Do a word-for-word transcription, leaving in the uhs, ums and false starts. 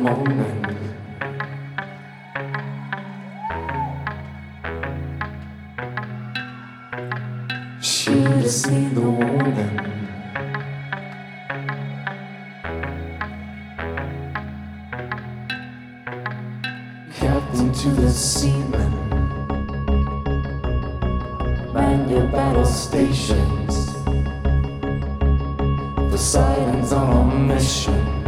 moment. Should have seen the warning. Captain to the seaman, man your battle stations. Poseidon's on a mission.